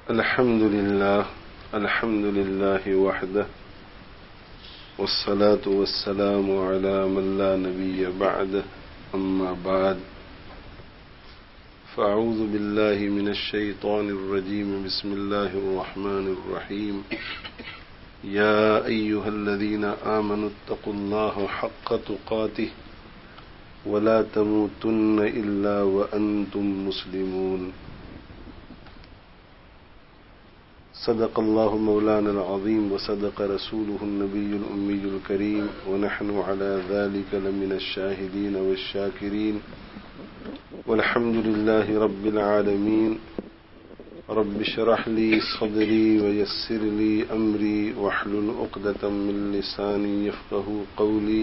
الحمد لله وحده والصلاة والسلام على من لا نبي بعده أما بعد فأعوذ بالله من الشيطان الرجيم بسم الله الرحمن الرحيم يا أيها الذين آمنوا اتقوا الله حق تقاته ولا تموتن إلا وأنتم مسلمون صدق الله مولانا العظيم وصدق رسوله النبي الأمي الكريم ونحن على ذلك لمن الشاهدين والشاكرين والحمد لله رب العالمين رب اشرح لي صدري ويسر لي أمري واحلل عقدة من لساني يفقهوا قولي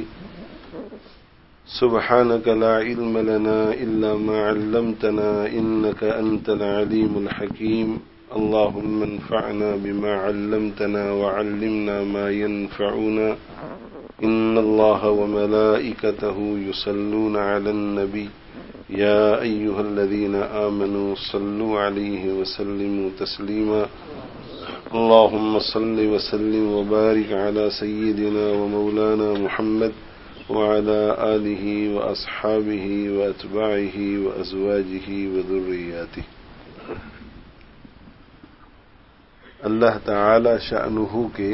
سبحانك لا علم لنا إلا ما علمتنا إنك أنت العليم الحكيم اللهم انفعنا بما علمتنا وعلمنا ما ينفعنا إن الله وملائكته يصلون على النبي يا أيها الذين آمنوا صلوا عليه وسلموا تسليما اللهم صل وسلم وبارك على سيدنا ومولانا محمد وعلى آله وأصحابه وأتباعه وأزواجه وذرياته. اللہ تعالی شأنہ کے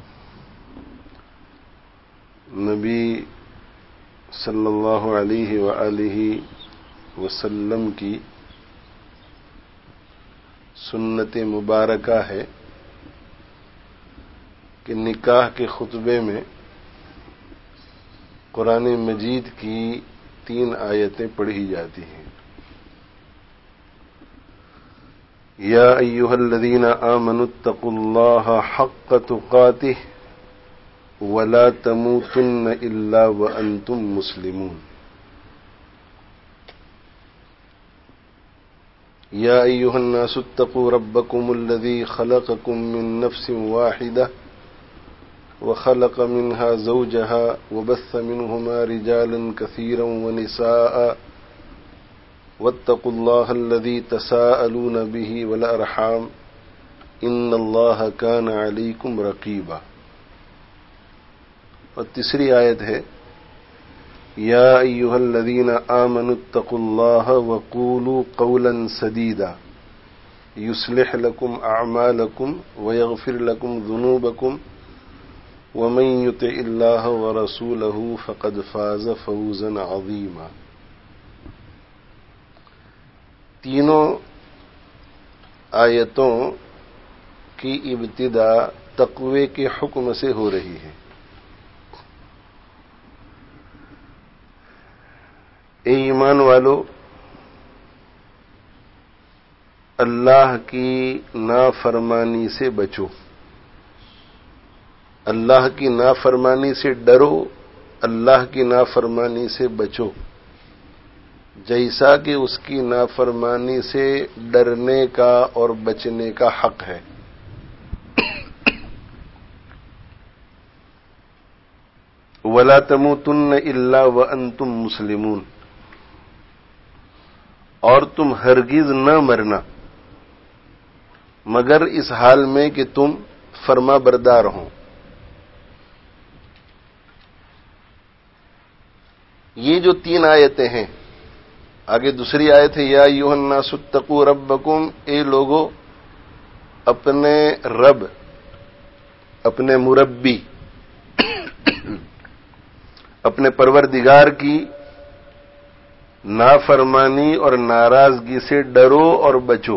نبی صلی اللہ علیہ وآلہ وسلم کی سنت مبارکہ ہے کہ نکاح کے خطبے میں قرآن مجید کی 3 آیتیں پڑھی جاتی ہیں. یا ایھا الذین آمنوا اتقوا اللہ حق تقاته ولا تموتن الا وانتم مسلمون. یا ایھا الناس اتقوا ربکم الذی خلقکم من نفس واحدہ وخلق منها زوجها وبث منهما رجالا كثيرا ونساء واتقوا الله الذي تساءلون به والأرحام إن الله كان عليكم رقيبا. اور تیسری آیت ہے یا ایھا الذین آمنوا اتقوا الله وقولوا قولا سدیدا يصلح لكم أعمالكم ويغفر لكم ذنوبكم ومن يطع الله ورسوله فقد فاز فوزا عظيما. تینوں آیتوں کی ابتدا تقوی کے حکم سے ہو رہی ہے. اے ایمان والو، اللہ کی نافرمانی سے بچو، اللہ کی نافرمانی سے ڈرو، اللہ کی نافرمانی سے بچو جیسا کہ اس کی نافرمانی سے ڈرنے کا اور بچنے کا حق ہے. وَلَا تَمُوتُنَّ إِلَّا وَأَنْتُمْ مُسْلِمُونَ، اور تم ہرگز نہ مرنا مگر اس حال میں کہ تم فرما بردار ہوں. یہ جو 3 آیتیں ہیں، آگے دوسری آیت ہے یا ایھا الناس اتقوا ربکم، اے لوگو اپنے رب، اپنے مربی، اپنے پروردگار کی نافرمانی اور ناراضگی سے ڈرو اور بچو.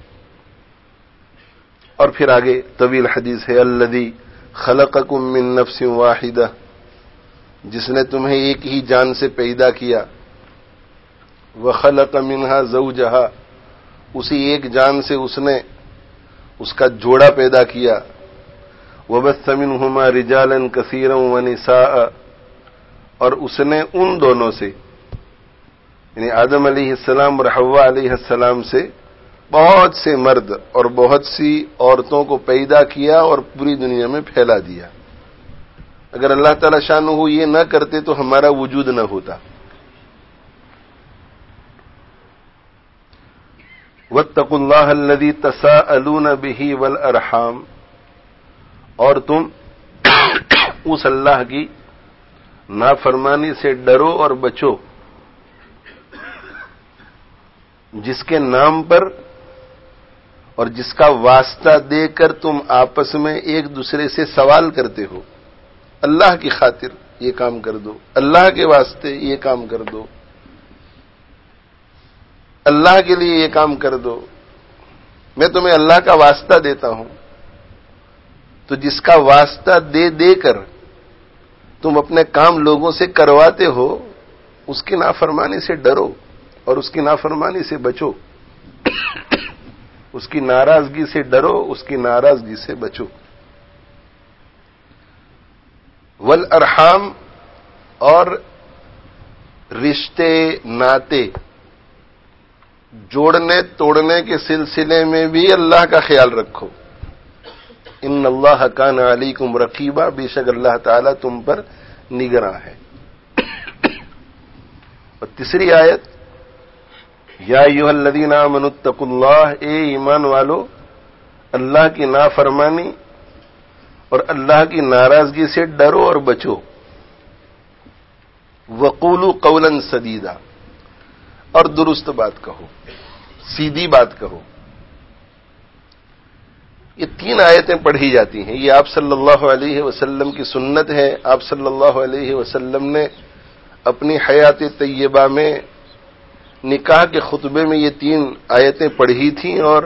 اور پھر آگے طویل حدیث ہے الذی خلقکم من نفس واحدہ، جس نے تمہیں ایک ہی جان سے پیدا کیا، وَخَلَقَ مِنْهَا زَوْجَهَا، اسی ایک جان سے اس نے اس کا جوڑا پیدا کیا، وَبَثَّ مِنْهُمَا رِجَالًا كَثِيرًا وَنِسَاءً، اور اس نے ان دونوں سے یعنی آدم علیہ السلام اور حوا علیہ السلام سے بہت سے مرد اور بہت سی عورتوں کو پیدا کیا اور پوری دنیا میں پھیلا دیا. اگر اللہ تعالی شانہ یہ نہ کرتے تو ہمارا وجود نہ ہوتا. واتقوا اللہ الذی تساءلون بہ والارحام، اور تم اس اللہ کی نافرمانی سے ڈرو اور بچو جس کے نام پر اور جس کا واسطہ دے کر تم آپس میں ایک دوسرے سے سوال کرتے ہو. اللہ کی خاطر یہ کام کر دو، اللہ کے واسطے یہ کام کر دو، اللہ کے لیے یہ کام کر دو، میں تمہیں اللہ کا واسطہ دیتا ہوں. تو جس کا واسطہ دے دے کر تم اپنے کام لوگوں سے کرواتے ہو، اس کی نافرمانی سے ڈرو اور اس کی نافرمانی سے بچو. اس کی ناراضگی سے ڈرو، اس کی ناراضگی سے بچو. والارحام، اور رشتے ناتے جوڑنے توڑنے کے سلسلے میں بھی اللہ کا خیال رکھو. ان اللہ کان علیکم رقیبا، بے شک اللہ تعالیٰ تم پر نگراں ہے. اور تیسری آیت، یا ایھا الذین آمنوا اتقوا اللہ، اے ایمان والو اللہ کی نافرمانی اور اللہ کی ناراضگی سے ڈرو اور بچو. وقولوا قولا سدیدا، اور درست بات کہو، سیدھی بات کہو. یہ 3 آیتیں پڑھی جاتی ہیں. یہ آپ صلی اللہ علیہ وسلم کی سنت ہے. آپ صلی اللہ علیہ وسلم نے اپنی حیات طیبہ میں نکاح کے خطبے میں یہ 3 آیتیں پڑھی تھیں، اور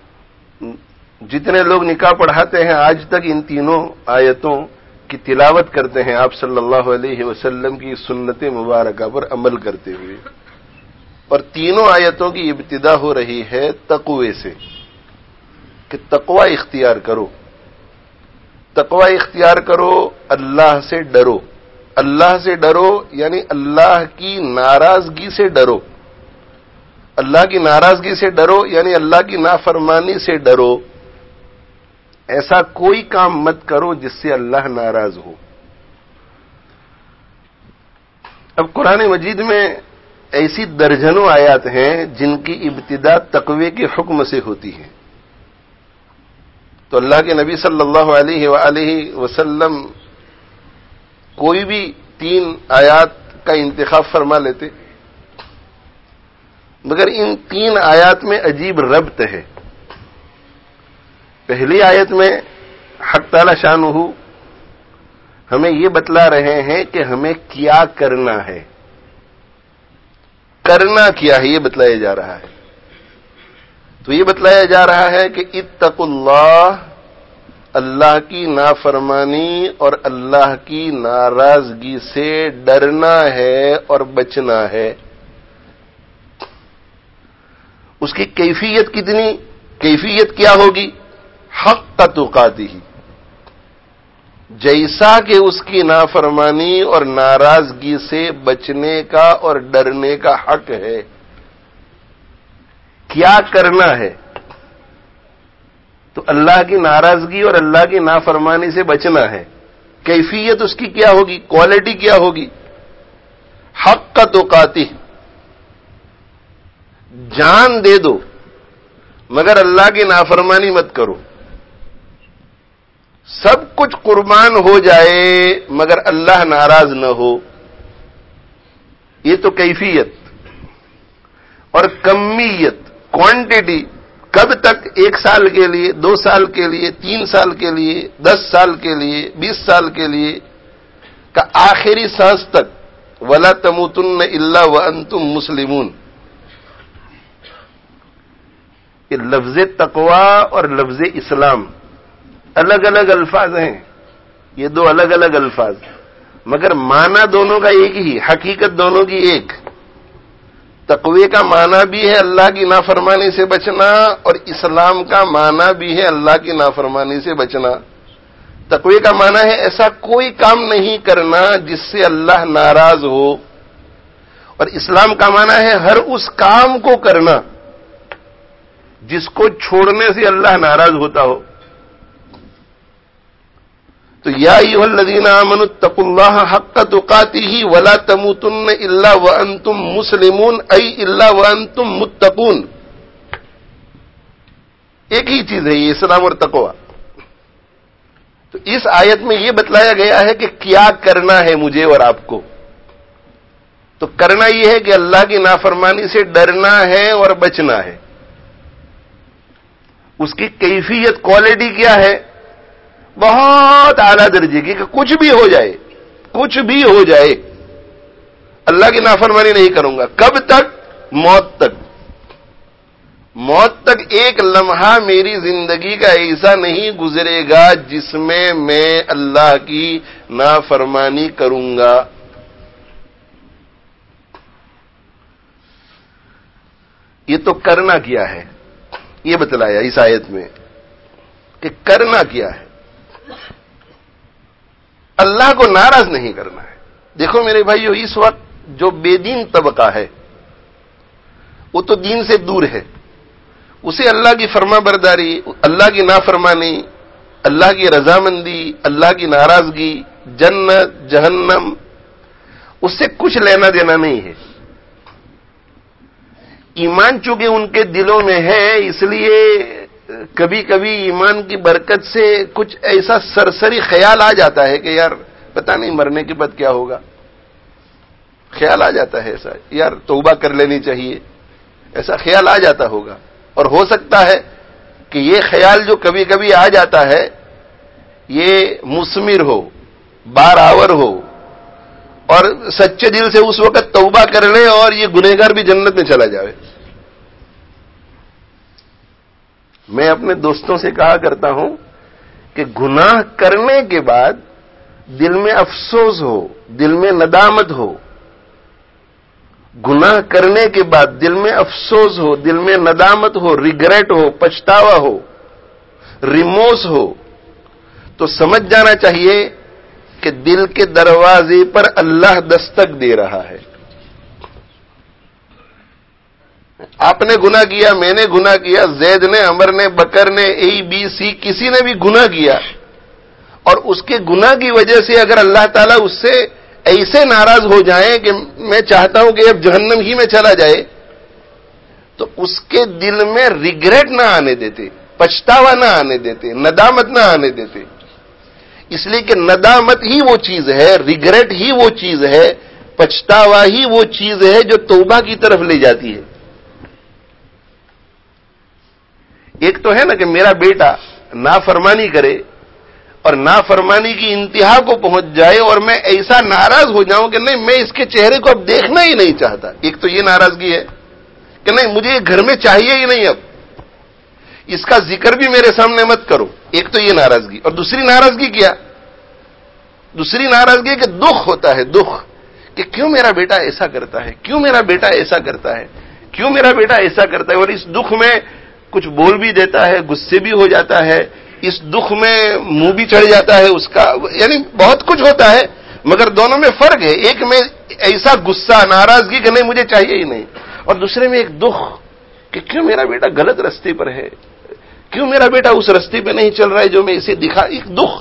جتنے لوگ نکاح پڑھاتے ہیں آج تک ان تینوں آیتوں کی تلاوت کرتے ہیں آپ صلی اللہ علیہ وسلم کی سنت مبارکہ پر عمل کرتے ہوئے. اور تینوں آیتوں کی ابتدا ہو رہی ہے تقوی سے، کہ تقوی اختیار کرو. تقوی اختیار کرو، اللہ سے ڈرو. اللہ سے ڈرو یعنی اللہ کی ناراضگی سے ڈرو. اللہ کی ناراضگی سے ڈرو یعنی اللہ کی نافرمانی سے ڈرو. ایسا کوئی کام مت کرو جس سے اللہ ناراض ہو. اب قرآن مجید میں ایسی درجنوں آیات ہیں جن کی ابتدا تقوی کے حکم سے ہوتی ہے. تو اللہ کے نبی صلی اللہ علیہ وآلہ وسلم کوئی بھی 3 آیات کا انتخاب فرما لیتے، مگر ان 3 آیات میں عجیب ربط ہے. پہلی آیت میں حق تعالی شانہ ہمیں یہ بتلا رہے ہیں کہ ہمیں کیا کرنا ہے. کرنا کیا ہے یہ بتلایا جا رہا ہے. تو یہ بتلایا جا رہا ہے کہ اتقوا اللہ، اللہ کی نافرمانی اور اللہ کی ناراضگی سے ڈرنا ہے اور بچنا ہے. اس کی کیفیت کتنی؟ کیفیت کیا ہوگی؟ حق تقاتہ، جیسا کہ اس کی نافرمانی اور ناراضگی سے بچنے کا اور ڈرنے کا حق ہے. کیا کرنا ہے؟ تو اللہ کی ناراضگی اور اللہ کی نافرمانی سے بچنا ہے. کیفیت اس کی کیا ہوگی؟ کوالٹی کیا ہوگی؟ حق تقاتہ، جان دے دو مگر اللہ کی نافرمانی مت کرو. سب کچھ قربان ہو جائے مگر اللہ ناراض نہ ہو. یہ تو کیفیت. اور کمیت، کوانٹٹی، کب تک؟ 1 سال کے لیے، 2 سال کے لیے، 3 سال کے لیے، 10 سال کے لیے، 20 سال کے لیے، کا آخری سانس تک. وَلَا تَمُوتُنَّ إِلَّا وَأَنْتُمْ مُسْلِمُونَ. یہ لفظ تقوی اور لفظ اسلام الگ الگ الفاظ ہیں. یہ 2 الگ الگ الفاظ، مگر معنی دونوں کا ایک ہی، حقیقت دونوں کی ایک. تقوی کا معنی بھی ہے اللہ کی نافرمانی سے بچنا، اور اسلام کا معنی بھی ہے اللہ کی نافرمانی سے بچنا. تقوی کا معنی ہے ایسا کوئی کام نہیں کرنا جس سے اللہ ناراض ہو، اور اسلام کا معنی ہے ہر اس کام کو کرنا جس کو چھوڑنے سے اللہ ناراض ہوتا ہو. تو یا ایھا الذین آمنوا اتقوا اللہ حق تقاتہ ولا تموتن الا وانتم مسلمون، ای الا وانتم متقون. ایک ہی چیز ہے یہ اسلام اور تقوی. تو اس آیت میں یہ بتلایا گیا ہے کہ کیا کرنا ہے مجھے اور آپ کو. تو کرنا یہ ہے کہ اللہ کی نافرمانی سے ڈرنا ہے اور بچنا ہے. اس کی کیفیت کوالٹی کیا ہے؟ بہت اعلیٰ درجے کی، کہ کچھ بھی ہو جائے، کچھ بھی ہو جائے اللہ کی نافرمانی نہیں کروں گا. کب تک؟ موت تک. موت تک ایک لمحہ میری زندگی کا ایسا نہیں گزرے گا جس میں اللہ کی نافرمانی کروں گا. یہ تو کرنا کیا ہے، یہ بتلایا اس آیت میں کہ کرنا کیا ہے. اللہ کو ناراض نہیں کرنا ہے. دیکھو میرے بھائیو، اس وقت جو بے دین طبقہ ہے وہ تو دین سے دور ہے. اسے اللہ کی فرما برداری، اللہ کی نافرمانی، اللہ کی رضامندی، اللہ کی ناراضگی، جنت جہنم، اس سے کچھ لینا دینا نہیں ہے. ایمان چونکہ ان کے دلوں میں ہے، اس لیے کبھی کبھی ایمان کی برکت سے کچھ ایسا سرسری خیال آ جاتا ہے کہ یار پتہ نہیں مرنے کے بعد کیا ہوگا. خیال آ جاتا ہے ایسا، یار توبہ کر لینی چاہیے، ایسا خیال آ جاتا ہوگا. اور ہو سکتا ہے کہ یہ خیال جو کبھی کبھی آ جاتا ہے یہ مثمر ہو، بار آور ہو، اور سچے دل سے اس وقت توبہ کر لے اور یہ گنہگار بھی جنت میں چلا جائے. میں اپنے دوستوں سے کہا کرتا ہوں کہ گناہ کرنے کے بعد دل میں افسوس ہو، دل میں ندامت ہو. گناہ کرنے کے بعد دل میں افسوس ہو، دل میں ندامت ہو، ریگریٹ ہو، پچھتاوا ہو، ریموس ہو، تو سمجھ جانا چاہیے کہ دل کے دروازے پر اللہ دستک دے رہا ہے. آپ نے گناہ کیا، میں نے گناہ کیا، زید نے، عمر نے، بکر نے، اے بی سی، کسی نے بھی گناہ کیا، اور اس کے گناہ کی وجہ سے اگر اللہ تعالیٰ اس سے ایسے ناراض ہو جائیں کہ میں چاہتا ہوں کہ اب جہنم ہی میں چلا جائے، تو اس کے دل میں ریگریٹ نہ آنے دیتے، پچھتاوا نہ آنے دیتے، ندامت نہ آنے دیتے. اس لیے کہ ندامت ہی وہ چیز ہے، ریگریٹ ہی وہ چیز ہے، پچھتاوا ہی وہ چیز ہے جو توبہ کی طرف لے جاتی ہے. ایک تو ہے نا کہ میرا بیٹا نافرمانی کرے اور نافرمانی کی انتہا کو پہنچ جائے اور میں ایسا ناراض ہو جاؤں کہ نہیں میں اس کے چہرے کو اب دیکھنا ہی نہیں چاہتا. ایک تو یہ ناراضگی ہے کہ نہیں مجھے گھر میں چاہیے ہی نہیں، اب اس کا ذکر بھی میرے سامنے مت کرو. ایک تو یہ ناراضگی. اور دوسری ناراضگی کیا؟ دوسری ناراضگی کہ دکھ ہوتا ہے، دکھ کہ کیوں میرا بیٹا ایسا کرتا ہے، کیوں میرا بیٹا ایسا کرتا ہے، کیوں میرا بیٹا ایسا کرتا ہے. اور اس دکھ میں کچھ بول بھی دیتا ہے، غصے بھی ہو جاتا ہے، اس دکھ میں منہ بھی چڑھ جاتا ہے اس کا، یعنی بہت کچھ ہوتا ہے. مگر دونوں میں فرق ہے. ایک میں ایسا غصہ، ناراضگی کہ نہیں مجھے چاہیے ہی نہیں، اور دوسرے میں ایک دکھ کہ کیوں میرا بیٹا غلط رستے پر ہے، کیوں میرا بیٹا اس رستے پہ نہیں چل رہا ہے جو میں اسے دکھا. ایک دکھ.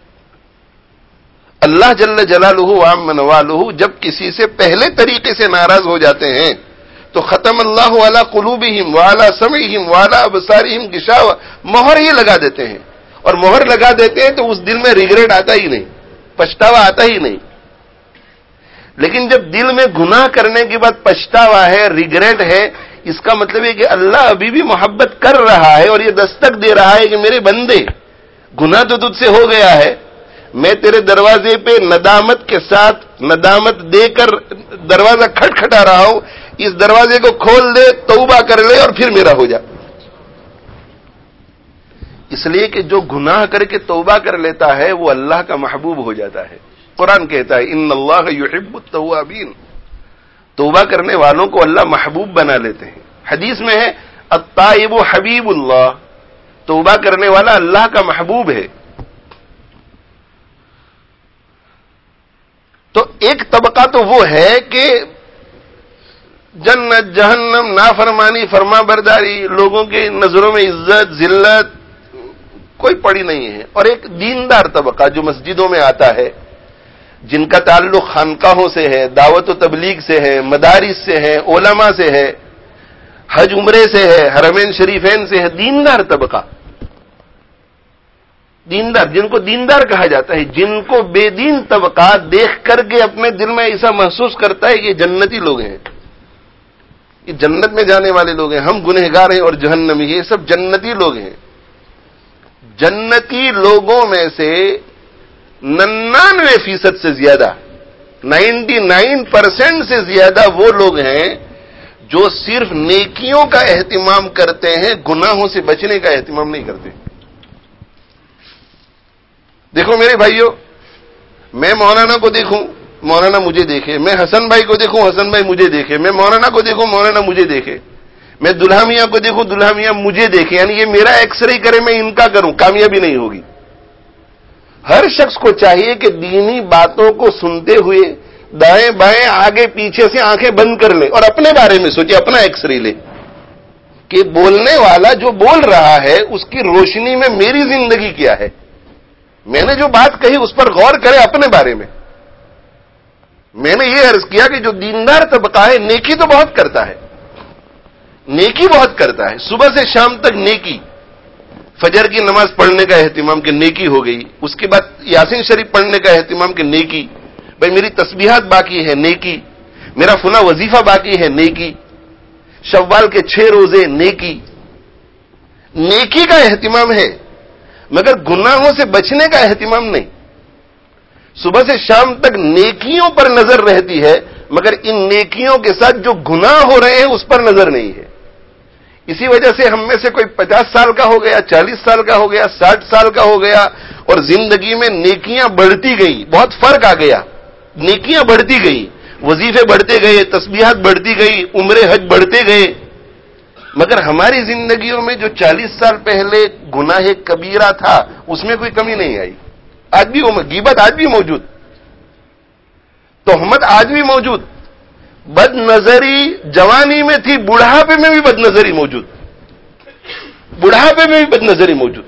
اللہ جل جلالہ وعم نوالہ جب کسی سے پہلے طریقے سے ناراض ہو جاتے ہیں تو ختم اللہ علی قلوبہم وعلی سمعہم وعلی ابصارہم غشاوہ، مہر ہی لگا دیتے ہیں. اور مہر لگا دیتے ہیں تو اس دل میں ریگریٹ آتا ہی نہیں، پچھتاوا آتا ہی نہیں. لیکن جب دل میں گناہ کرنے کے بعد پچھتاوا ہے، ریگریٹ ہے، اس کا مطلب ہے کہ اللہ ابھی بھی محبت کر رہا ہے اور یہ دستک دے رہا ہے کہ میرے بندے گناہ تو تجھ سے ہو گیا ہے، میں تیرے دروازے پہ ندامت کے ساتھ، ندامت دے کر دروازہ کھٹکھٹا رہا ہوں، اس دروازے کو کھول دے، توبہ کر لے اور پھر میرا ہو جا. اس لیے کہ جو گناہ کر کے توبہ کر لیتا ہے وہ اللہ کا محبوب ہو جاتا ہے. قرآن کہتا ہے ان اللہ یحب التوابین، توبہ کرنے والوں کو اللہ محبوب بنا لیتے ہیں. حدیث میں ہے التائب حبیب اللہ، توبہ کرنے والا اللہ کا محبوب ہے. تو ایک طبقہ تو وہ ہے کہ جنت جہنم، نافرمانی، فرما برداری، لوگوں کی نظروں میں عزت ذلت کوئی پڑی نہیں ہے. اور ایک دیندار طبقہ جو مسجدوں میں آتا ہے، جن کا تعلق خانقاہوں سے ہے، دعوت و تبلیغ سے ہے، مدارس سے ہے، علماء سے ہے، حج عمرے سے ہے، حرمین شریفین سے ہے، دیندار طبقہ، دیندار، جن کو دیندار کہا جاتا ہے، جن کو بے دین طبقہ دیکھ کر کے اپنے دل میں ایسا محسوس کرتا ہے کہ یہ جنتی لوگ ہیں، یہ جنت میں جانے والے لوگ ہیں، ہم گنہگار ہیں اور جہنمی، یہ سب جنتی لوگ ہیں۔ جنتی لوگوں میں سے 99% سے زیادہ، 99% سے زیادہ وہ لوگ ہیں جو صرف نیکیوں کا اہتمام کرتے ہیں، گناہوں سے بچنے کا اہتمام نہیں کرتے۔ دیکھو میرے بھائیوں، میں مولانا کو دیکھوں، مولانا مجھے دیکھے، میں حسن بھائی کو دیکھوں، حسن بھائی مجھے دیکھے، میں مولانا کو دیکھوں، مولانا مجھے دیکھے، میں دلہا میاں کو دیکھوں، دلہا میاں مجھے دیکھے، یعنی یہ میرا ایکس رے کرے، میں ان کا کروں، کامیابی نہیں ہوگی۔ ہر شخص کو چاہیے کہ دینی باتوں کو سنتے ہوئے دائیں بائیں آگے پیچھے سے آنکھیں بند کر لے اور اپنے بارے میں سوچے، اپنا ایکس رے لے کہ بولنے والا جو بول رہا ہے اس کی روشنی میں میری زندگی کیا ہے، میں نے جو بات کہی اس پر غور کرے اپنے بارے میں۔ میں نے یہ عرض کیا کہ جو دیندار طبقہ ہے نیکی تو بہت کرتا ہے، نیکی بہت کرتا ہے، صبح سے شام تک نیکی، فجر کی نماز پڑھنے کا اہتمام کہ نیکی ہو گئی، اس کے بعد یاسین شریف پڑھنے کا اہتمام کہ نیکی، بھائی میری تسبیحات باقی ہے نیکی، میرا فلاں وظیفہ باقی ہے نیکی، شوال کے 6 روزے نیکی، نیکی کا اہتمام ہے، مگر گناہوں سے بچنے کا اہتمام نہیں۔ صبح سے شام تک نیکیوں پر نظر رہتی ہے، مگر ان نیکیوں کے ساتھ جو گناہ ہو رہے ہیں اس پر نظر نہیں ہے۔ اسی وجہ سے ہم میں سے کوئی 50 سال کا ہو گیا، 40 سال کا ہو گیا، 60 سال کا ہو گیا اور زندگی میں نیکیاں بڑھتی گئی، بہت فرق آ گیا، نیکیاں بڑھتی گئی، وظیفے بڑھتے گئے، تسبیحات بڑھتی گئی، عمرے حج بڑھتے گئے، مگر ہماری زندگیوں میں جو 40 سال پہلے گناہ کبیرہ تھا اس میں کوئی کمی نہیں آئی۔ آج بھی غیبت آج بھی موجود، تہمت آج بھی موجود، بد نظری جوانی میں تھی، بڑھاپے میں بھی بد نظری موجود، بڑھاپے میں بھی بد نظری موجود۔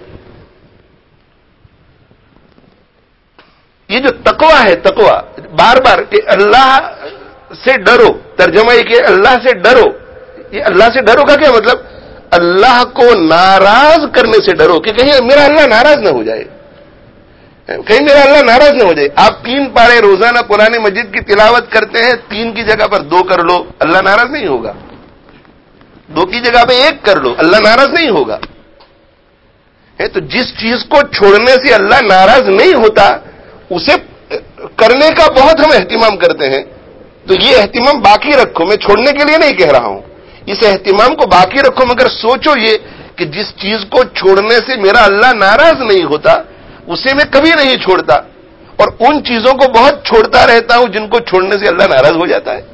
یہ جو تقوی ہے، تقوی بار بار کہ اللہ سے ڈرو، ترجمہ یہ کہ اللہ سے ڈرو، یہ اللہ سے ڈرو کا کیا مطلب؟ اللہ کو ناراض کرنے سے ڈرو کہ کہیں میرا اللہ ناراض نہ ہو جائے، کہیں میرا اللہ ناراض نہ ہو جائے۔ آپ 3 پارے روزانہ قرآن مجید کی تلاوت کرتے ہیں، 3 کی جگہ پر 2 کر لو، اللہ ناراض نہیں ہوگا۔ 2 کی جگہ پہ 1 کر لو، اللہ ناراض نہیں ہوگا۔ تو جس چیز کو چھوڑنے سے اللہ ناراض نہیں ہوتا اسے کرنے کا بہت ہم اہتمام کرتے ہیں، تو یہ اہتمام باقی رکھو، میں چھوڑنے کے لیے نہیں کہہ رہا ہوں، اس اہتمام کو باقی رکھو، مگر سوچو یہ کہ جس چیز کو چھوڑنے سے میرا اللہ ناراض نہیں ہوتا اسے میں کبھی نہیں چھوڑتا، اور ان چیزوں کو بہت چھوڑتا رہتا ہوں جن کو چھوڑنے سے اللہ ناراض ہو جاتا ہے۔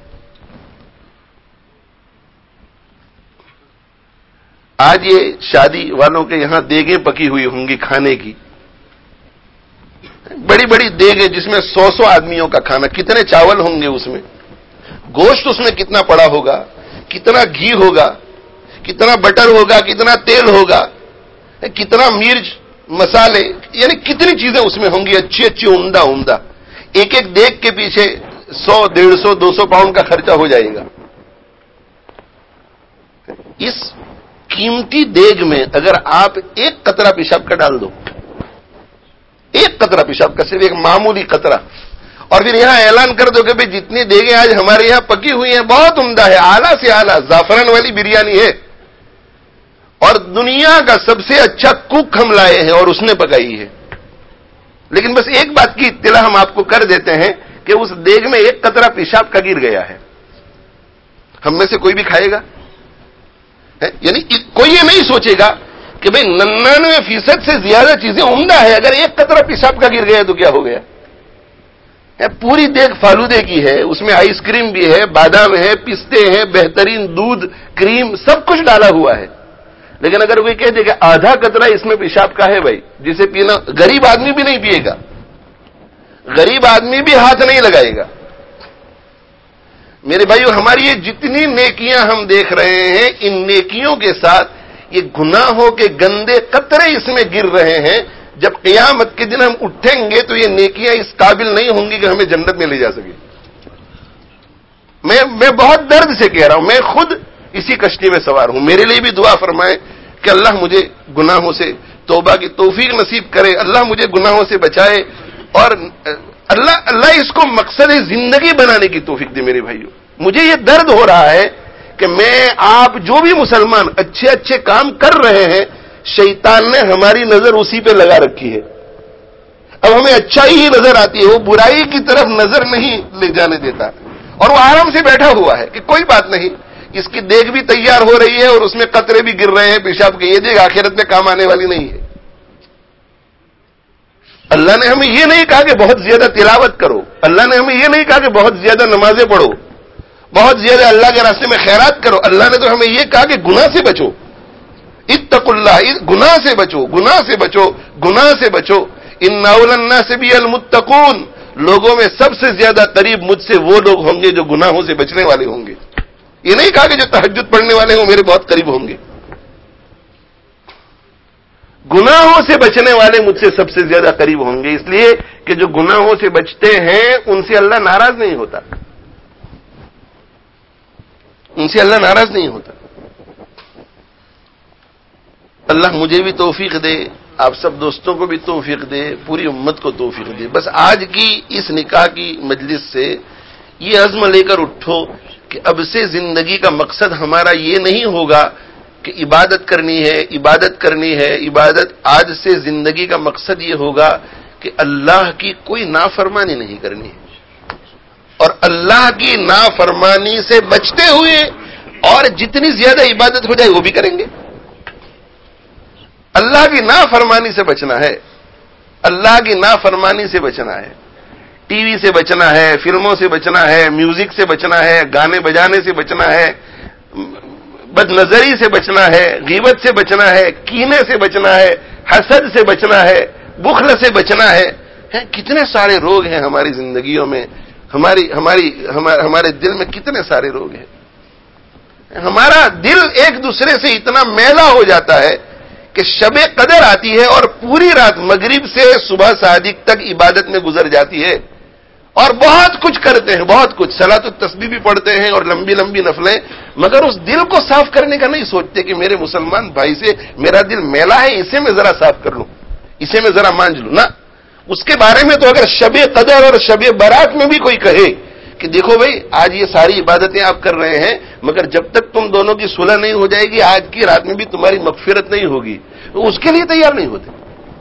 آج یہ شادی والوں کے یہاں دیگیں پکی ہوئی ہوں گی کھانے کی، بڑی بڑی دیگیں جس میں 100 آدمیوں کا کھانا، کتنے چاول ہوں گے اس میں، گوشت اس میں کتنا پڑا ہوگا، کتنا گھی ہوگا، کتنا بٹر ہوگا، کتنا تیل ہوگا، کتنا مرچ مسالے، یعنی کتنی چیزیں اس میں ہوں گی، اچھی اچھی عمدہ عمدہ، ایک ایک دیگ کے پیچھے 100 150 200 پاؤنڈ کا خرچہ ہو جائے گا۔ اس قیمتی دیگ میں اگر آپ ایک قطرہ پیشاب کا ڈال دو، ایک قطرہ پیشاب کا، صرف ایک معمولی قطرہ، اور پھر یہاں اعلان کر دو کہ بھئی جتنی دیگیں آج ہمارے یہاں پکی ہوئی ہیں بہت عمدہ ہے، اعلیٰ سے اعلیٰ زعفران والی بریانی ہے، اور دنیا کا سب سے اچھا کوک ہم لائے ہیں اور اس نے پکائی ہے، لیکن بس ایک بات کی اطلاع ہم آپ کو کر دیتے ہیں کہ اس دیگ میں ایک قطرہ پیشاب کا گر گیا ہے، ہم میں سے کوئی بھی کھائے گا؟ یعنی کوئی یہ نہیں سوچے گا کہ بھئی 99% سے زیادہ چیزیں عمدہ ہے، اگر ایک قطرہ پیشاب کا گر گیا تو کیا ہو گیا؟ پوری دیگ فالودے کی ہے، اس میں آئس کریم بھی ہے، بادام ہے، پستے ہیں، بہترین دودھ، کریم، سب کچھ ڈالا ہوا ہے، لیکن اگر کوئی کہہ دے کہ آدھا قطرہ اس میں پیشاب کا ہے، بھائی جسے پینا غریب آدمی بھی نہیں پیے گا، غریب آدمی بھی ہاتھ نہیں لگائے گا۔ میرے بھائیو، ہماری یہ جتنی نیکیاں ہم دیکھ رہے ہیں، ان نیکیوں کے ساتھ یہ گناہوں کے گندے قطرے اس میں گر رہے ہیں، جب قیامت کے دن ہم اٹھیں گے تو یہ نیکیاں اس قابل نہیں ہوں گی کہ ہمیں جنت میں لے جا سکے۔ میں بہت درد سے کہہ رہا ہوں، میں خود اسی کشتی میں سوار ہوں. میرے لیے بھی دعا فرمائیں کہ اللہ مجھے گناہوں سے توبہ کی توفیق نصیب کرے, اللہ مجھے گناہوں سے بچائے, اور اللہ اس کو مقصد زندگی بنانے کی توفیق دے. میرے بھائیوں, مجھے یہ درد ہو رہا ہے کہ میں آپ جو بھی مسلمان اچھے اچھے کام کر رہے ہیں, شیطان نے ہماری نظر اسی پہ لگا رکھی ہے. اب ہمیں اچھائی ہی نظر آتی ہے, وہ برائی کی طرف نظر نہیں لے جانے دیتا, اور وہ آرام سے بیٹھا ہوا ہے کہ کوئی بات نہیں, اس کی دیگ بھی تیار ہو رہی ہے اور اس میں قطرے بھی گر رہے ہیں پیشاب کے, یہ دیگ آخرت میں کام آنے والی نہیں ہے. اللہ نے ہمیں یہ نہیں کہا کہ بہت زیادہ تلاوت کرو, اللہ نے ہمیں یہ نہیں کہا کہ بہت زیادہ نمازیں پڑھو, بہت زیادہ اللہ کے راستے میں خیرات کرو. اللہ نے تو ہمیں یہ کہا کہ گناہ سے بچو, اتقوا اللہ, گناہ سے بچو, گناہ سے بچو, گناہ سے بچو. ان اول الناس بی المتقون, لوگوں میں سب سے زیادہ قریب مجھ سے وہ لوگ ہوں گے جو گناہوں سے بچنے والے ہوں گے. یہ نہیں کہا کہ جو تہجد پڑھنے والے ہوں میرے بہت قریب ہوں گے. گناہوں سے بچنے والے مجھ سے سب سے زیادہ قریب ہوں گے, اس لیے کہ جو گناہوں سے بچتے ہیں ان سے اللہ ناراض نہیں ہوتا, ان سے اللہ ناراض نہیں ہوتا. اللہ مجھے بھی توفیق دے, آپ سب دوستوں کو بھی توفیق دے, پوری امت کو توفیق دے. بس آج کی اس نکاح کی مجلس سے یہ عزم لے کر اٹھو کہ اب سے زندگی کا مقصد ہمارا یہ نہیں ہوگا کہ عبادت کرنی ہے, عبادت کرنی ہے, عبادت. آج سے زندگی کا مقصد یہ ہوگا کہ اللہ کی کوئی نافرمانی نہیں کرنی ہے, اور اللہ کی نافرمانی سے بچتے ہوئے اور جتنی زیادہ عبادت ہو جائے وہ بھی کریں گے. اللہ کی نافرمانی سے بچنا ہے, اللہ کی نافرمانی سے بچنا ہے. ٹی وی سے بچنا ہے, فلموں سے بچنا ہے, میوزک سے بچنا ہے, گانے بجانے سے بچنا ہے, بد نظری سے بچنا ہے, غیبت سے بچنا ہے, کینے سے بچنا ہے, حسد سے بچنا ہے, بخل سے بچنا ہے. کتنے سارے روگ ہیں ہماری زندگیوں میں, ہمارے دل میں کتنے سارے روگ ہیں. ہمارا دل ایک دوسرے سے اتنا میلا ہو جاتا ہے کہ شب قدر آتی ہے اور پوری رات مغرب سے صبح صادق تک عبادت میں گزر جاتی ہے, اور بہت کچھ کرتے ہیں, بہت کچھ صلاۃ التسبیح بھی پڑھتے ہیں اور لمبی لمبی نفلیں, مگر اس دل کو صاف کرنے کا نہیں سوچتے کہ میرے مسلمان بھائی سے میرا دل میلا ہے, اسے میں ذرا صاف کر لوں, اسے میں ذرا مانج لوں. نہ, اس کے بارے میں تو اگر شب قدر اور شب برات میں بھی کوئی کہے کہ دیکھو بھائی آج یہ ساری عبادتیں آپ کر رہے ہیں, مگر جب تک تم دونوں کی صلح نہیں ہو جائے گی آج کی رات میں بھی تمہاری مغفرت نہیں ہوگی, تو اس کے لیے تیار نہیں ہوتے.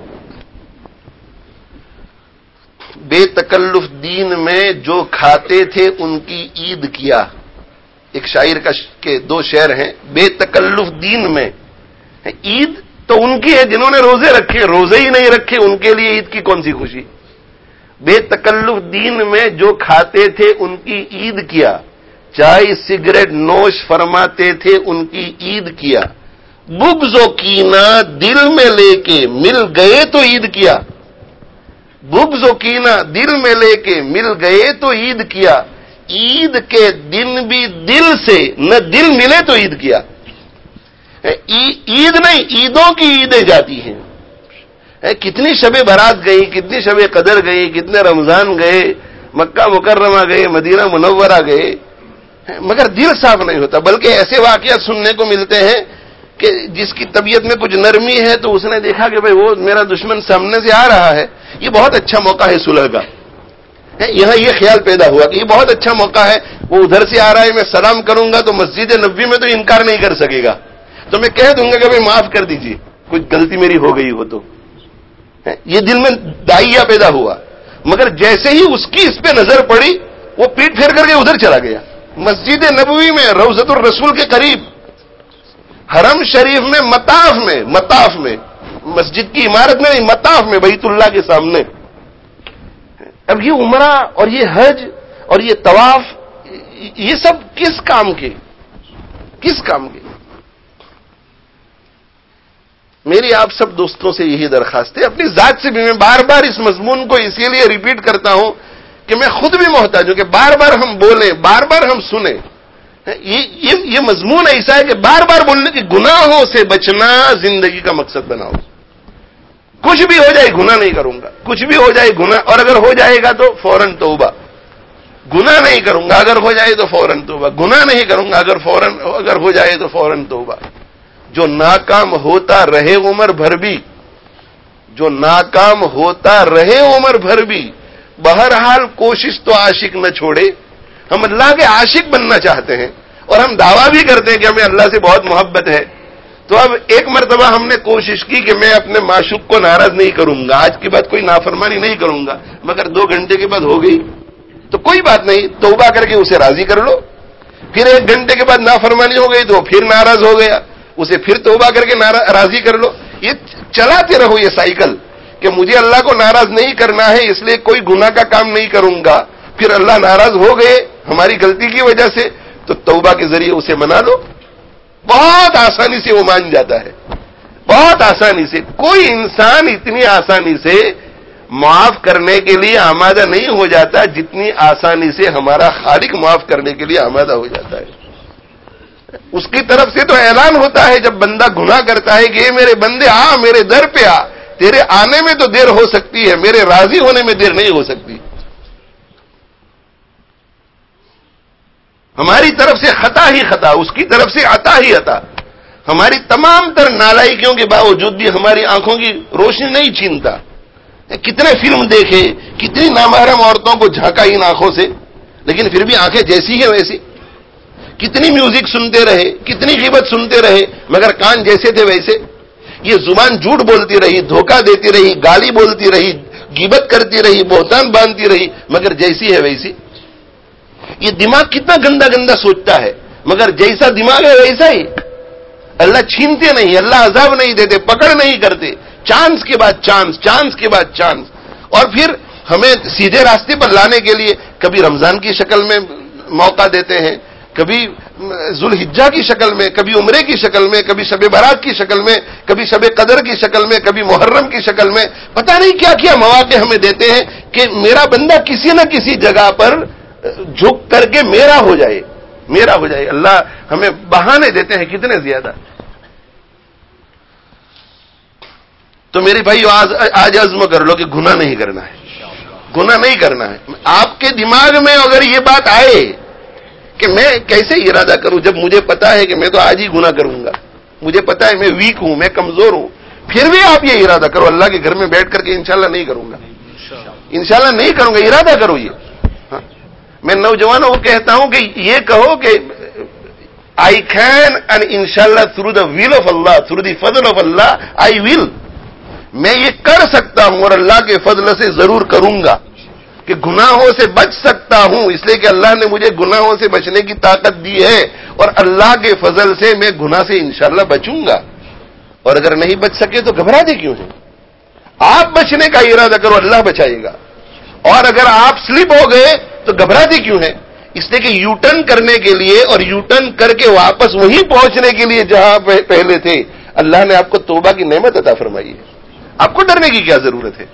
بے تکلف دین میں جو کھاتے تھے ان کی عید کیا. ایک شاعر کے دو شعر ہیں, بے تکلف دین میں, عید تو ان کی ہے جنہوں نے روزے رکھے, روزے ہی نہیں رکھے ان کے لیے عید کی کون سی خوشی. بے تکلف دین میں جو کھاتے تھے ان کی عید کیا, چائے سگریٹ نوش فرماتے تھے ان کی عید کیا, بغض و کینہ دل میں لے کے مل گئے تو عید کیا, بغض و کینہ دل میں لے کے مل گئے تو عید کیا, عید کے دن بھی دل سے نہ دل ملے تو عید کیا. عید نہیں, عیدوں کی عیدیں جاتی ہیں. کتنی شب برات گئی, کتنی شب قدر گئی, کتنے رمضان گئے, مکہ مکرمہ گئے, مدینہ منورہ گئے, مگر دل صاف نہیں ہوتا. بلکہ ایسے واقعات سننے کو ملتے ہیں کہ جس کی طبیعت میں کچھ نرمی ہے تو اس نے دیکھا کہ بھئی وہ میرا دشمن سامنے سے آ رہا ہے, یہ بہت اچھا موقع ہے صلح کا. یہاں یہ خیال پیدا ہوا کہ یہ بہت اچھا موقع ہے, وہ ادھر سے آ رہا ہے, میں سلام کروں گا تو مسجد نبوی میں تو انکار نہیں کر سکے گا, تو میں کہہ دوں گا کہ بھئی معاف کر دیجیے, کچھ غلطی میری ہو گئی ہو تو. یہ دل میں دائیا پیدا ہوا, مگر جیسے ہی اس کی اس پہ نظر پڑی وہ پیٹ پھیر کر کے ادھر چلا گیا. مسجد نبوی میں, روضۃ الرسول کے قریب, حرم شریف میں, مطاف میں, مسجد کی عمارت میں نہیں, مطاف میں, بیت اللہ کے سامنے. اب یہ عمرہ اور یہ حج اور یہ طواف, یہ سب کس کام کے, کس کام کے؟ میری آپ سب دوستوں سے یہی درخواست ہے, اپنی ذات سے بھی. میں بار بار اس مضمون کو اسی لیے ریپیٹ کرتا ہوں کہ میں خود بھی محتاج ہوں کہ بار بار ہم بولیں, بار بار ہم سنیں. یہ مضمون ایسا ہے کہ بار بار بولنے کی, گناہوں سے بچنا زندگی کا مقصد بناؤ. کچھ بھی ہو جائے گناہ نہیں کروں گا, کچھ بھی ہو جائے گناہ, اور اگر ہو جائے گا تو فوراً توبہ. گناہ نہیں کروں گا اگر ہو جائے تو فوراً توبہ، گناہ نہیں کروں گا اگر ہو جائے تو فوراً توبہ. جو ناکام ہوتا رہے عمر بھر بھی، جو ناکام ہوتا رہے عمر بھر بھی، بہرحال کوشش تو عاشق نہ چھوڑے. ہم اللہ کے عاشق بننا چاہتے ہیں اور ہم دعویٰ بھی کرتے ہیں کہ ہمیں اللہ سے بہت محبت ہے. تو اب ایک مرتبہ ہم نے کوشش کی کہ میں اپنے معشوق کو ناراض نہیں کروں گا، آج کے بعد کوئی نافرمانی نہیں کروں گا، مگر 2 گھنٹے کے بعد ہو گئی تو کوئی بات نہیں، توبہ کر کے اسے راضی کر لو. پھر 1 گھنٹے کے بعد نافرمانی ہو گئی تو پھر ناراض ہو گیا، اسے پھر توبہ کر کے راضی کر لو. یہ چلاتے رہو یہ سائیکل کہ مجھے اللہ کو ناراض نہیں کرنا ہے اس لیے کوئی گناہ کا کام نہیں کروں گا. پھر اللہ ناراض ہو گئے ہماری غلطی کی وجہ سے تو توبہ کے ذریعے اسے منا لو. بہت آسانی سے وہ مان جاتا ہے، بہت آسانی سے. کوئی انسان اتنی آسانی سے معاف کرنے کے لیے آمادہ نہیں ہو جاتا جتنی آسانی سے ہمارا خالق معاف کرنے کے لیے آمادہ ہو جاتا ہے. اس کی طرف سے تو اعلان ہوتا ہے جب بندہ گناہ کرتا ہے کہ اے میرے بندے آ میرے در پہ آ، تیرے آنے میں تو دیر ہو سکتی ہے، میرے راضی ہونے میں دیر نہیں ہو سکتی. ہماری طرف سے خطا ہی خطا، اس کی طرف سے عطا ہی عطا. ہماری تمام تر نالائکیوں کے باوجود بھی ہماری آنکھوں کی روشنی نہیں چھینتا. کتنے فلم دیکھے، کتنی نامحرم عورتوں کو جھانکا ان آنکھوں سے، لیکن پھر بھی آنکھیں جیسی ہیں ویسی. کتنی میوزک سنتے رہے، کتنی غیبت سنتے رہے، مگر کان جیسے تھے ویسے. یہ زبان جھوٹ بولتی رہی، دھوکہ دیتی رہی، گالی بولتی رہی، غیبت کرتی رہی، بہتان باندھتی رہی، مگر جیسی ہے ویسی. یہ دماغ کتنا گندا گندا سوچتا ہے، مگر جیسا دماغ ہے ویسا ہی. اللہ چھینتے نہیں، اللہ عذاب نہیں دیتے، پکڑ نہیں کرتے، چانس کے بعد چانس، چانس کے بعد چانس. اور پھر ہمیں سیدھے راستے پر لانے کے لیے کبھی رمضان کی شکل میں موقع دیتے ہیں، کبھی ذوالحجہ کی شکل میں، کبھی عمرے کی شکل میں، کبھی شب برات کی شکل میں، کبھی شب قدر کی شکل میں، کبھی محرم کی شکل میں. پتہ نہیں کیا کیا مواقع ہمیں دیتے ہیں کہ میرا بندہ کسی نہ کسی جگہ پر جھک کر کے میرا ہو جائے، میرا ہو جائے. اللہ ہمیں بہانے دیتے ہیں کتنے زیادہ. تو میرے بھائی آج عزم کر لو کہ گناہ نہیں کرنا ہے، گناہ نہیں کرنا ہے. آپ کے دماغ میں اگر یہ بات آئے کہ میں کیسے ارادہ کروں جب مجھے پتا ہے کہ میں تو آج ہی گناہ کروں گا، مجھے پتا ہے میں ویک ہوں، میں کمزور ہوں، پھر بھی آپ یہ ارادہ کرو اللہ کے گھر میں بیٹھ کر کے انشاءاللہ نہیں کروں گا، انشاءاللہ نہیں کروں گا. ارادہ کرو. یہ میں نوجوانوں کو کہتا ہوں کہ یہ کہو کہ آئی کین اینڈ انشاءاللہ through the will of Allah, through the فضل آف اللہ آئی ول. میں یہ کر سکتا ہوں اور اللہ کے فضل سے ضرور کروں گا. کہ گناہوں سے بچ سکتا ہوں اس لیے کہ اللہ نے مجھے گناہوں سے بچنے کی طاقت دی ہے، اور اللہ کے فضل سے میں گناہ سے انشاءاللہ بچوں گا. اور اگر نہیں بچ سکے تو گھبراتے کیوں ہیں؟ آپ بچنے کا ارادہ کرو، اللہ بچائے گا. اور اگر آپ سلپ ہو گئے تو گھبراتے کیوں ہیں؟ اس لیے کہ یو ٹرن کرنے کے لیے اور یو ٹرن کر کے واپس وہیں پہنچنے کے لیے جہاں پہلے تھے اللہ نے آپ کو توبہ کی نعمت عطا فرمائی ہے. آپ کو ڈرنے کی کیا ضرورت ہے؟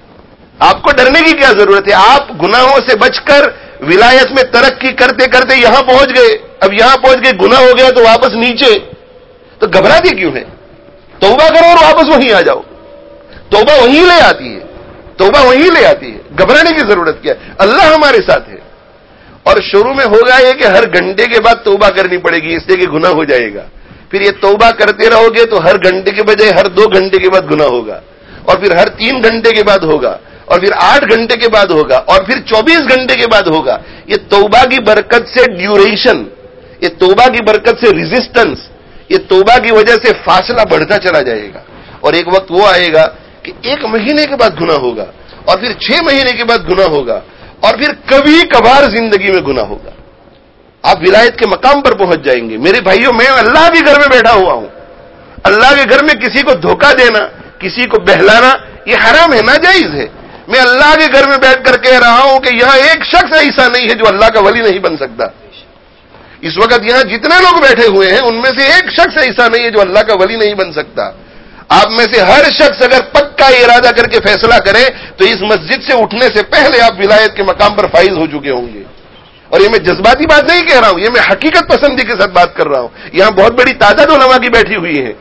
آپ کو ڈرنے کی کیا ضرورت ہے؟ آپ گناہوں سے بچ کر ولایت میں ترقی کرتے کرتے یہاں پہنچ گئے، اب یہاں پہنچ گئے گناہ ہو گیا تو واپس نیچے، تو گھبراتے کیوں ہیں؟ توبہ کرو اور واپس وہیں آ جاؤ. توبہ وہیں لے آتی ہے، توبہ وہیں لے آتی ہے. گھبرانے کی ضرورت کیا ہے؟ اللہ ہمارے ساتھ ہے. اور شروع میں ہوگا یہ کہ ہر گھنٹے کے بعد توبہ کرنی پڑے گی اس لیے کہ گناہ ہو جائے گا. پھر یہ توبہ کرتے رہو گے تو ہر گھنٹے کے بجائے ہر 2 گھنٹے کے بعد گناہ ہوگا، اور پھر ہر 3 گھنٹے کے بعد ہوگا، اور پھر 8 گھنٹے کے بعد ہوگا، اور پھر 24 گھنٹے کے بعد ہوگا. یہ توبہ کی برکت سے ڈیوریشن، یہ توبہ کی برکت سے ریزسٹنس، یہ توبہ کی وجہ سے فاصلہ بڑھتا چلا جائے گا. اور ایک وقت وہ آئے گا کہ 1 مہینے کے بعد گناہ ہوگا، اور پھر 6 مہینے کے بعد گناہ ہوگا، اور پھر کبھی کبھار زندگی میں گناہ ہوگا. آپ ولایت کے مقام پر پہنچ جائیں گے. میرے بھائیوں، میں اللہ کے گھر میں بیٹھا ہوا ہوں. اللہ کے گھر میں کسی کو دھوکہ دینا، کسی کو بہلانا یہ حرام ہے، ناجائز ہے. میں اللہ کے گھر میں بیٹھ کر کہہ رہا ہوں کہ یہاں ایک شخص ایسا نہیں ہے جو اللہ کا ولی نہیں بن سکتا. اس وقت یہاں جتنے لوگ بیٹھے ہوئے ہیں ان میں سے ایک شخص ایسا نہیں ہے جو اللہ کا ولی نہیں بن سکتا. آپ میں سے ہر شخص اگر پکا ارادہ کر کے فیصلہ کرے تو اس مسجد سے اٹھنے سے پہلے آپ ولایت کے مقام پر فائز ہو چکے ہوں گے. اور یہ میں جذباتی بات نہیں کہہ رہا ہوں، یہ میں حقیقت پسندی کے ساتھ بات کر رہا ہوں. یہاں بہت بڑی تعداد علماء کی بیٹھی ہوئی ہے،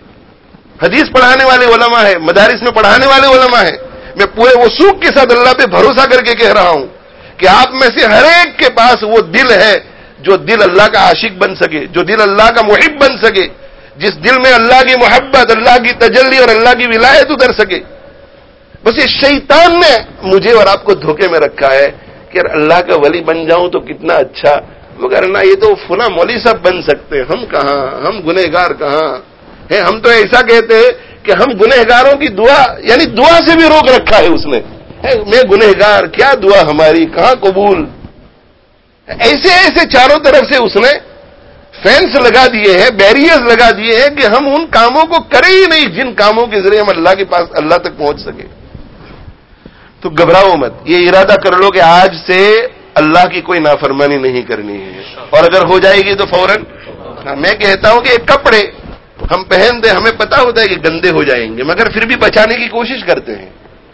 حدیث پڑھانے والے علماء ہیں، مدارس میں پڑھانے والے علماء ہیں. میں پورے وثوق کے ساتھ اللہ پہ بھروسہ کر کے کہہ رہا ہوں کہ آپ میں سے ہر ایک کے پاس وہ دل ہے جو دل اللہ کا عاشق بن سکے، جو دل اللہ کا محب بن سکے، جس دل میں اللہ کی محبت، اللہ کی تجلی اور اللہ کی ولایت اتر سکے. بس یہ شیطان نے مجھے اور آپ کو دھوکے میں رکھا ہے کہ اللہ کا ولی بن جاؤں تو کتنا اچھا، مگر نہ یہ تو فلاں مولوی صاحب بن سکتے، ہم کہاں، ہم گنہگار کہاں ہیں. ہم تو ایسا کہتے ہیں کہ ہم گنہگاروں کی دعا، یعنی دعا سے بھی روک رکھا ہے اس نے. میں گنہگار، کیا دعا ہماری کہاں قبول. ایسے ایسے چاروں طرف سے اس نے فینس لگا دیے ہیں، بیریئرز لگا دیے ہیں کہ ہم ان کاموں کو کریں ہی نہیں جن کاموں کے ذریعے ہم اللہ کے پاس، اللہ تک پہنچ سکے. تو گھبراؤ مت، یہ ارادہ کر لو کہ آج سے اللہ کی کوئی نافرمانی نہیں کرنی ہے، اور اگر ہو جائے گی تو فوراً. میں کہتا ہوں کہ ایک کپڑے ہم پہنتے، ہمیں پتا ہوتا ہے کہ گندے ہو جائیں گے، مگر پھر بھی بچانے کی کوشش کرتے ہیں،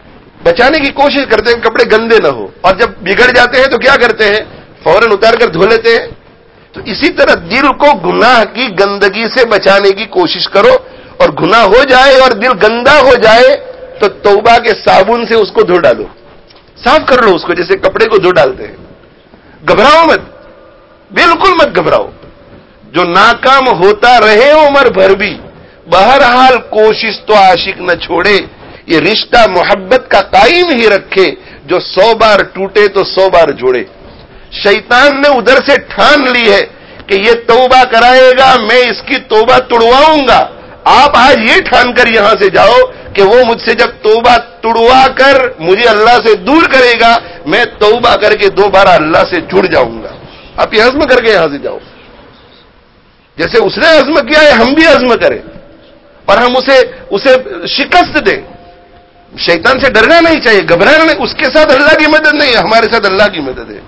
کپڑے گندے نہ ہو. اور جب بگڑ جاتے ہیں تو کیا کرتے ہیں؟ فوراً اتار کر دھو لیتے ہیں. تو اسی طرح دل کو گناہ کی گندگی سے بچانے کی کوشش کرو، اور گناہ ہو جائے اور دل گندا ہو جائے تو توبہ کے صابن سے اس کو دھو ڈالو، صاف کر لو اس کو، جیسے کپڑے کو دھو ڈالتے ہیں. گھبراؤ مت، بالکل مت گھبراؤ. جو ناکام ہوتا رہے عمر بھر بھی، بہرحال کوشش تو عاشق نہ چھوڑے، یہ رشتہ محبت کا قائم ہی رکھے، جو 100 بار ٹوٹے تو 100 بار جوڑے. شیطان نے ادھر سے ٹھان لی ہے کہ یہ توبہ کرائے گا، میں اس کی توبہ تڑواؤں گا. آپ آج یہ ٹھان کر یہاں سے جاؤ کہ وہ مجھ سے جب توبہ تڑوا کر مجھے اللہ سے دور کرے گا، میں توبہ کر کے دوبارہ اللہ سے جڑ جاؤں گا. آپ یہ عزم کر کے یہاں سے جاؤ، جیسے اس نے عزم کیا ہے ہم بھی عزم کریں، اور ہم اسے شکست دیں. شیطان سے ڈرنا نہیں چاہیے، گھبرانا نہیں. اس کے ساتھ اللہ کی مدد نہیں ہے، ہمارے ساتھ اللہ کی مدد ہے.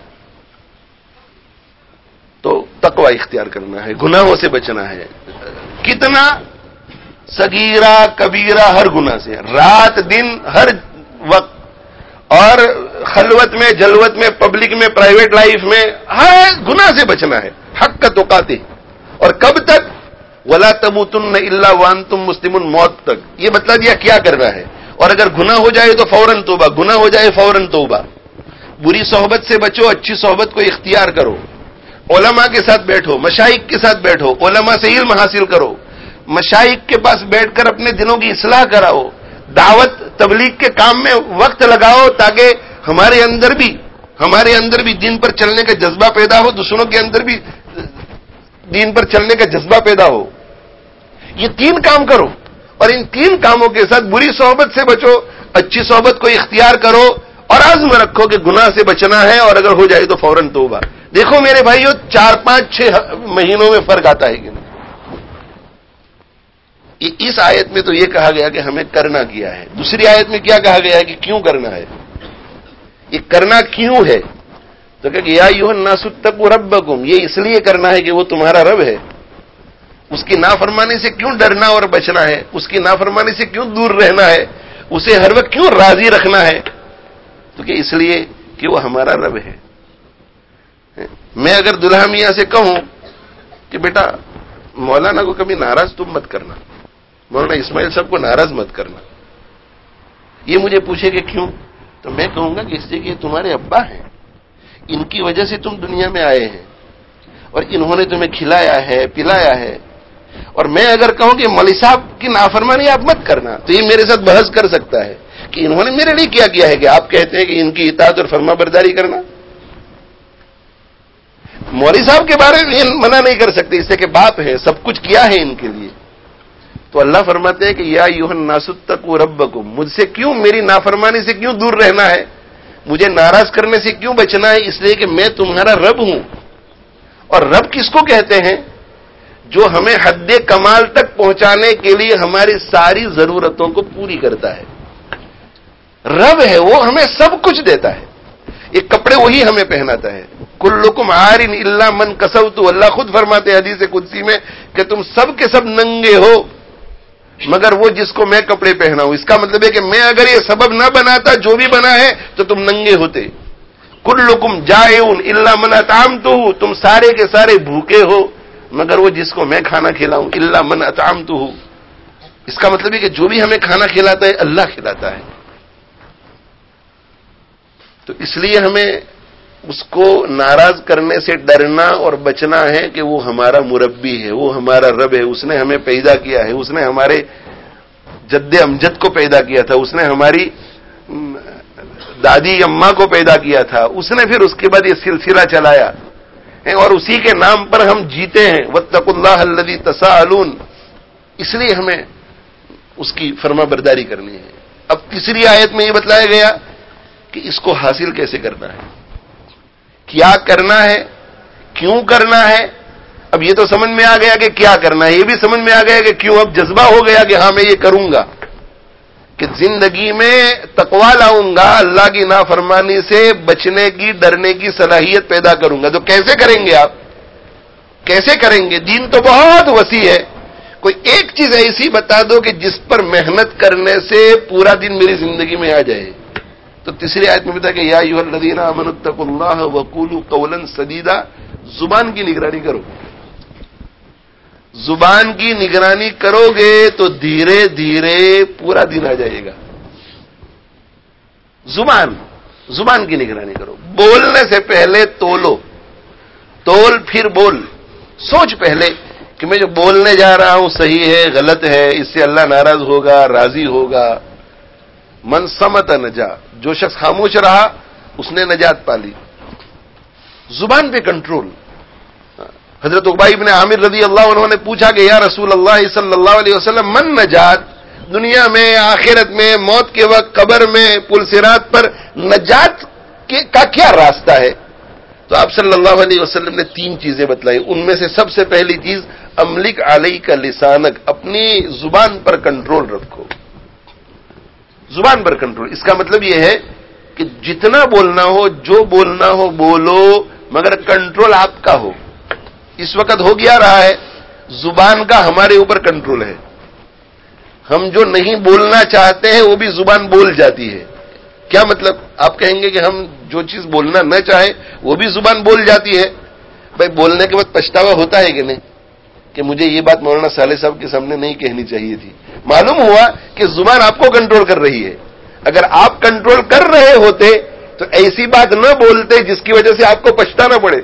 تو تقوی اختیار کرنا ہے، گناہوں سے بچنا ہے. کتنا صغیرہ کبیرہ ہر گناہ سے، رات دن ہر وقت، اور خلوت میں، جلوت میں، پبلک میں، پرائیویٹ لائف میں، ہر گناہ سے بچنا ہے. حق کا توقاتے. اور کب تک؟ وَلَا تَمُوتُنَّ إِلَّا وَأَنْتُمْ مُسْلِمُونَ، موت تک. یہ بتلا دیا کیا کرنا ہے. اور اگر گناہ ہو جائے تو فوراً توبہ، گناہ ہو جائے فوراً توبہ. بری صحبت سے بچو، اچھی صحبت کو اختیار کرو. علماء کے ساتھ بیٹھو، مشائخ کے ساتھ بیٹھو، علماء سے علم حاصل کرو. مشائخ کے پاس بیٹھ کر اپنے دلوں کی اصلاح کراؤ. دعوت تبلیغ کے کام میں وقت لگاؤ تاکہ ہمارے اندر بھی دین پر چلنے کا جذبہ پیدا ہو، دوسروں کے اندر بھی دین پر چلنے کا جذبہ پیدا ہو. یہ 3 کام کرو، اور ان 3 کاموں کے ساتھ بری صحبت سے بچو، اچھی صحبت کو اختیار کرو، اور عزم رکھو کہ گناہ سے بچنا ہے، اور اگر ہو جائے تو فوراً توبہ. دیکھو میرے بھائیو، 4 5 6 مہینوں میں فرق آتا ہے کہ نہیں. اس آیت میں تو یہ کہا گیا کہ ہمیں کرنا کیا ہے. دوسری آیت میں کیا کہا گیا ہے کہ کیوں کرنا ہے. یہ کرنا کیوں ہے؟ تو کہ یا ایھا الناس اتقوا ربکم، یہ اس لیے کرنا ہے کہ وہ تمہارا رب ہے. اس کی نافرمانی سے کیوں ڈرنا اور بچنا ہے؟ اس کی نافرمانی سے کیوں دور رہنا ہے؟ اسے ہر وقت کیوں راضی رکھنا ہے؟ تو کہ اس لیے کہ وہ ہمارا رب ہے. میں اگر دلہا میاں سے کہوں کہ بیٹا مولانا کو کبھی ناراض تم مت کرنا، مولانا اسماعیل صاحب کو ناراض مت کرنا، یہ مجھے پوچھے کہ کیوں، تو میں کہوں گا کہ اس لیے کہ یہ تمہارے ابا ہیں، ان کی وجہ سے تم دنیا میں آئے ہیں، اور انہوں نے تمہیں کھلایا ہے، پلایا ہے. اور میں اگر کہوں کہ مولوی صاحب کی نافرمانی آپ مت کرنا، تو یہ میرے ساتھ بحث کر سکتا ہے کہ انہوں نے میرے لیے کیا ہے کہ آپ کہتے ہیں کہ ان کی اطاعت اور فرما برداری کرنا. مولوی صاحب کے بارے میں منع نہیں کر سکتے، اس سے کہ باپ ہے، سب کچھ کیا ہے ان کے لیے. تو اللہ فرماتے ہیں کہ یا ایھا الناس اتقوا ربکم، مجھ سے کیوں، میری نافرمانی سے کیوں دور رہنا ہے، مجھے ناراض کرنے سے کیوں بچنا ہے؟ اس لیے کہ میں تمہارا رب ہوں. اور رب کس کو کہتے ہیں؟ جو ہمیں حد کمال تک پہنچانے کے لیے ہماری ساری ضرورتوں کو پوری کرتا ہے. رب ہے، وہ ہمیں سب کچھ دیتا ہے. یہ کپڑے وہی ہمیں پہناتا ہے. کلکم عار الا من کسوت، اللہ خود فرماتے ہیں حدیث قدسی میں کہ تم سب کے سب ننگے ہو مگر وہ جس کو میں کپڑے پہناؤں. اس کا مطلب ہے کہ میں اگر یہ سبب نہ بناتا، جو بھی بنا ہے، تو تم ننگے ہوتے. کلکم جائعون الا من اطعمتہ، تم سارے کے سارے بھوکے ہو مگر وہ جس کو میں کھانا کھلاؤں. الا من اطعمتہ، اس کا مطلب ہے کہ جو بھی ہمیں کھانا کھلاتا ہے اللہ کھلاتا ہے. تو اس لیے ہمیں اس کو ناراض کرنے سے ڈرنا اور بچنا ہے کہ وہ ہمارا مربی ہے، وہ ہمارا رب ہے، اس نے ہمیں پیدا کیا ہے، اس نے ہمارے جد امجد کو پیدا کیا تھا، اس نے ہماری دادی اماں کو پیدا کیا تھا، اس نے پھر اس کے بعد یہ سلسلہ چلایا اور اسی کے نام پر ہم جیتے ہیں۔ واتقوا اللہ الذی تساءلون، اس لیے ہمیں اس کی فرما برداری کرنی ہے۔ اب تیسری آیت میں یہ بتلایا گیا کہ اس کو حاصل کیسے کرنا ہے، کیا کرنا ہے، کیوں کرنا ہے۔ اب یہ تو سمجھ میں آ گیا کہ کیا کرنا ہے، یہ بھی سمجھ میں آ گیا کہ کیوں۔ اب جذبہ ہو گیا کہ ہاں میں یہ کروں گا، کہ زندگی میں تقویٰ لاؤں گا، اللہ کی نافرمانی سے بچنے کی، ڈرنے کی صلاحیت پیدا کروں گا۔ تو کیسے کریں گے آپ، کیسے کریں گے؟ دین تو بہت وسیع ہے، کوئی ایک چیز ایسی بتا دو کہ جس پر محنت کرنے سے پورا دن میری زندگی میں آ جائے۔ تو تیسری آیت میں بتا کہ یا ایھا الذین آمنوا اتقوا اللہ وقولوا قولا سدیدا، زبان کی نگرانی کرو۔ زبان کی نگرانی کرو گے تو دھیرے دھیرے پورا دن آ جائے گا۔ زبان کی نگرانی کرو، بولنے سے پہلے تولو، تول پھر بول، سوچ پہلے کہ میں جو بولنے جا رہا ہوں صحیح ہے غلط ہے، اس سے اللہ ناراض ہوگا راضی ہوگا۔ من صمت نجا، جو شخص خاموش رہا اس نے نجات پالی۔ زبان پہ کنٹرول۔ حضرت عقبہ بن عامر رضی اللہ عنہ نے پوچھا کہ یا رسول اللہ صلی اللہ علیہ وسلم من نجات، دنیا میں، آخرت میں، موت کے وقت، قبر میں، پل صراط پر نجات کا کیا راستہ ہے؟ تو آپ صلی اللہ علیہ وسلم نے 3 چیزیں بتلائی۔ ان میں سے سب سے پہلی چیز املک علیک لسانک، اپنی زبان پر کنٹرول رکھو۔ زبان پر کنٹرول، اس کا مطلب یہ ہے کہ جتنا بولنا ہو، جو بولنا ہو بولو، مگر کنٹرول آپ کا ہو۔ اس وقت ہو گیا رہا ہے، زبان کا ہمارے اوپر کنٹرول ہے۔ ہم جو نہیں بولنا چاہتے ہیں وہ بھی زبان بول جاتی ہے۔ کیا مطلب؟ آپ کہیں گے کہ ہم جو چیز بولنا نہ چاہے وہ بھی زبان بول جاتی ہے۔ بھائی بولنے کے بعد پچھتاوا ہوتا ہے کہ نہیں، کہ مجھے یہ بات مولانا صالح صاحب کے سامنے نہیں کہنی چاہیے تھی۔ معلوم ہوا کہ زبان آپ کو کنٹرول کر رہی ہے۔ اگر آپ کنٹرول کر رہے ہوتے تو ایسی بات نہ بولتے جس کی وجہ سے آپ کو پچھتانا پڑے۔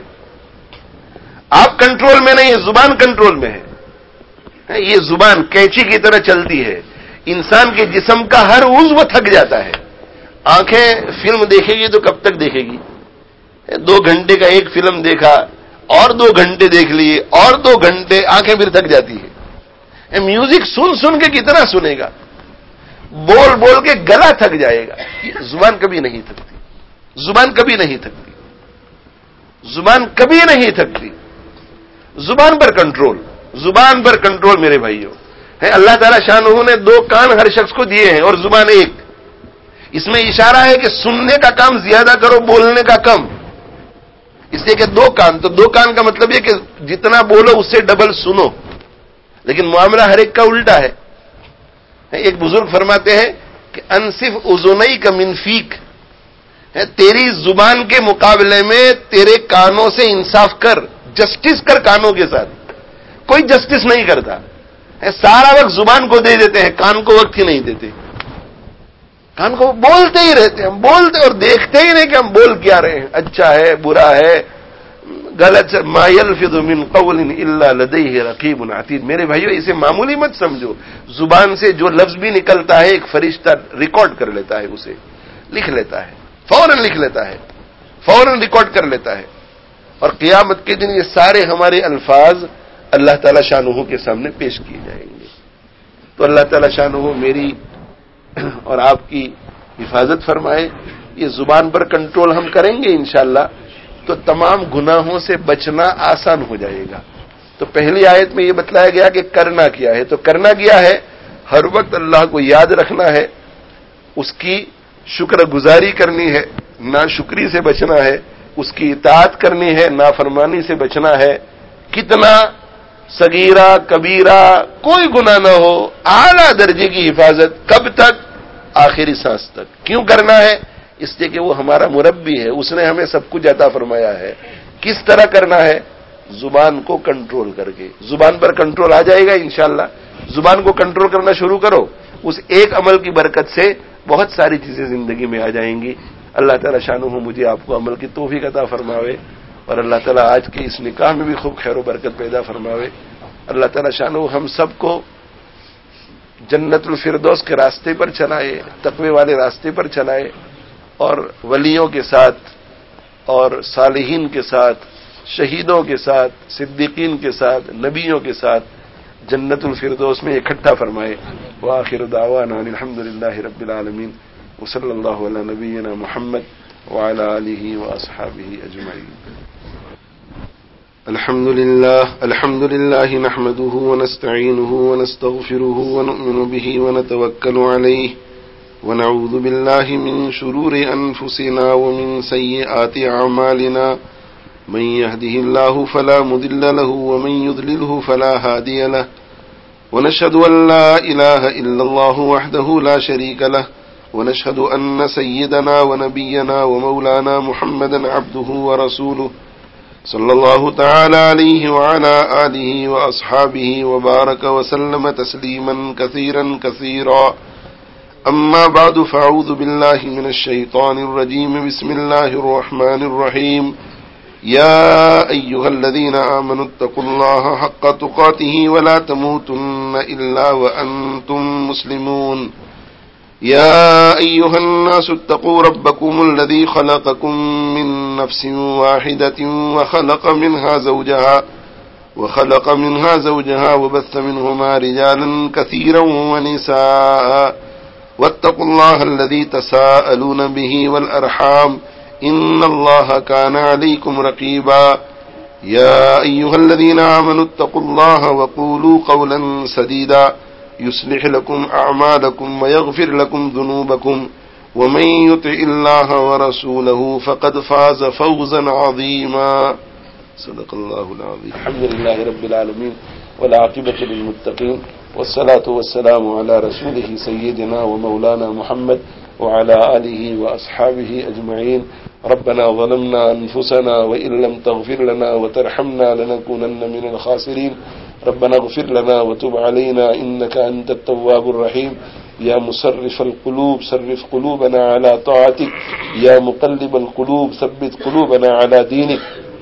آپ کنٹرول میں نہیں، زبان کنٹرول میں ہے۔ یہ زبان کینچی کی طرح چلتی ہے، انسان کے جسم کا ہر عضو تھک جاتا ہے۔ آنکھیں فلم دیکھے گی تو کب تک دیکھے گی؟ 2 گھنٹے کا ایک فلم دیکھا اور 2 گھنٹے دیکھ لیے اور 2 گھنٹے، آنکھیں پھر تھک جاتی ہے۔ میوزک سن کے کتنا سنے گا، بول بول کے گلا تھک جائے گا۔ زبان کبھی نہیں تھکتی، زبان کبھی نہیں تھکتی، زبان کبھی نہیں تھکتی۔ زبان پر کنٹرول، زبان پر کنٹرول میرے بھائیوں ہے۔ اللہ تعالیٰ شانہ نے 2 کان ہر شخص کو دیے ہیں اور زبان 1۔ اس میں اشارہ ہے کہ سننے کا کام زیادہ کرو، بولنے کا کم، اس لیے کہ 2 کان، تو 2 کان کا مطلب یہ کہ جتنا بولو اس سے ڈبل سنو۔ لیکن معاملہ ہر ایک کا الٹا ہے۔ ایک بزرگ فرماتے ہیں کہ انصف اذنیک من فیک، تیری زبان کے مقابلے میں تیرے کانوں سے انصاف کر، جسٹس کر کانوں کے ساتھ۔ کوئی جسٹس نہیں کرتا، سارا وقت زبان کو دے دیتے ہیں، کان کو وقت ہی نہیں دیتے۔ کان کو بولتے ہی رہتے ہیں، ہم بولتے اور دیکھتے ہی نہیں کہ ہم بول کیا رہے ہیں، اچھا ہے برا ہے غلط ہے۔ ما یلفظ من قول الا لدیہ رقیب عتید، میرے بھائیو اسے معمولی مت سمجھو۔ زبان سے جو لفظ بھی نکلتا ہے ایک فرشتہ ریکارڈ کر لیتا ہے، اسے لکھ لیتا ہے، فوراً لکھ لیتا ہے، فوراً ریکارڈ کر لیتا ہے۔ اور قیامت کے دن یہ سارے ہمارے الفاظ اللہ تعالی شانہ کے سامنے پیش کیے جائیں گے۔ تو اللہ تعالی شانہ میری اور آپ کی حفاظت فرمائے۔ یہ زبان پر کنٹرول ہم کریں گے انشاءاللہ تو تمام گناہوں سے بچنا آسان ہو جائے گا۔ تو پہلی آیت میں یہ بتلایا گیا کہ کرنا کیا ہے، تو کرنا کیا ہے؟ ہر وقت اللہ کو یاد رکھنا ہے، اس کی شکر گزاری کرنی ہے، ناشکری سے بچنا ہے، اس کی اطاعت کرنی ہے، نافرمانی سے بچنا ہے۔ کتنا صغیرہ کبیرہ کوئی گناہ نہ ہو، اعلیٰ درجے کی حفاظت، کب تک؟ آخری سانس تک۔ کیوں کرنا ہے؟ اس لیے کہ وہ ہمارا مربی ہے، اس نے ہمیں سب کچھ عطا فرمایا ہے۔ کس طرح کرنا ہے؟ زبان کو کنٹرول کر کے۔ زبان پر کنٹرول آ جائے گا انشاءاللہ۔ زبان کو کنٹرول کرنا شروع کرو، اس ایک عمل کی برکت سے بہت ساری چیزیں زندگی میں آ جائیں گی۔ اللہ تعالیٰ شانہ مجھے آپ کو عمل کی توفیق عطا فرماوے، اور اللہ تعالیٰ آج کے اس نکاح میں بھی خوب خیر و برکت پیدا فرماوے۔ اللہ تعالیٰ شانہ ہم سب کو جنت الفردوس کے راستے پر چلائے، تقوی والے راستے پر چلائے، اور ولیوں کے ساتھ اور صالحین کے ساتھ، شہیدوں کے ساتھ، صدیقین کے ساتھ، نبیوں کے ساتھ جنت الفردوس میں اکٹھا فرمائے۔ وآخر دعوانا الحمد للہ رب العالمین، وصلی اللہ علی نبینا محمد وعلی آلہ واصحابہ اجمعین۔ الحمد للہ نحمده ونستعینه ونستغفره ونؤمن به ونتوکل علیہ ونعوذ باللہ من شرور انفسنا ومن سیئات اعمالنا، من يهده الله فلا مضل له ومن يضلله فلا هادي له، ونشهد أن لا إله إلا الله وحده لا شريك له، ونشهد أن سيدنا ونبينا ومولانا محمدا عبده ورسوله صلى الله تعالى عليه وعلى آله وأصحابه وبارك وسلم تسليما كثيرا كثيرا. أما بعد، فأعوذ بالله من الشيطان الرجيم. بسم الله الرحمن الرحيم. يا أيها الذين آمنوا اتقوا الله حق تقاته ولا تموتن إلا وأنتم مسلمون. يا أيها الناس اتقوا ربكم الذي خلقكم من نفس واحدة وخلق منها زوجها وبث منهما رجالا كثيرا ونساء، واتقوا الله الذي تساءلون به والأرحام إن الله كان عليكم رقيبا. يا أيها الذين آمنوا اتقوا الله وقولوا قولا سديدا يصلح لكم أعمالكم ويغفر لكم ذنوبكم، ومن يطع الله ورسوله فقد فاز فوزا عظيما. صدق الله العظيم. الحمد لله رب العالمين والعاقبة للمتقين، والصلاة والسلام على رسوله سيدنا ومولانا محمد وعلى آله وأصحابه أجمعين. ربنا ظلمنا أنفسنا وإن لم تغفر لنا وترحمنا لنكونن من الخاسرين. ربنا اغفر لنا وتب علينا إنك أنت التواب الرحيم. يا مصرف القلوب صرف قلوبنا على طاعتك، يا مقلب القلوب ثبت قلوبنا على دينك.